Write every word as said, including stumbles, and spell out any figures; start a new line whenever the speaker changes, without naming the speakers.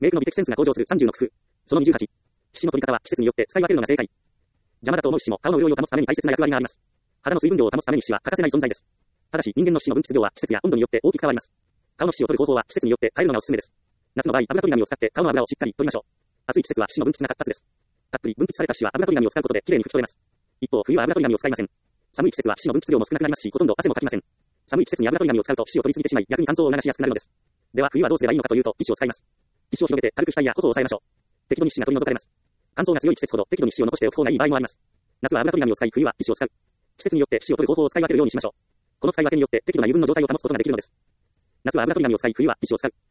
メイクの美的センスが向上するさんじゅうの工夫。そのにじゅうはち。皮脂の取り方は季節によって使い分けるのが正解。邪魔だと思う皮脂も顔の潤いを保つために大切な役割があります。肌の水分量を保つために皮脂は欠かせない存在です。ただし人間の皮脂の分泌量は季節や温度によって大きく変わります。顔の皮脂を取る方法は季節によって変えるのがおすすめです。夏の場合、油取り紙を使って顔の油をしっかり取りましょう。暑い季節は皮脂の分泌が活発です。たっぷり分泌された皮脂は油取り紙を使うことできれいに拭き取れます。一方、冬は油取り紙を使いません。寒い季節は皮脂の分泌量も少なくなりますし、ほとんど汗もかきません。寒い季節に油取り紙を使うと皮脂を取りすぎてしまい、逆に乾燥を促しやすくなるのです。では冬はどうすればいいのかというと、ティッシュを使います。ティッシュを広げて軽く額や頬を押さえましょう。適度に皮脂が取り除かれます。乾燥が強い季節ほど適度に皮脂を残しておく方がいい場合もあります。夏は油取り紙を使い、冬はティッシュを使う。季節によって皮脂を取る方法を使い分けるようにしましょう。この使い分けによって適度な油分の状態を保つことができるのです。夏は油取り紙を使い、冬はティッシュを使う。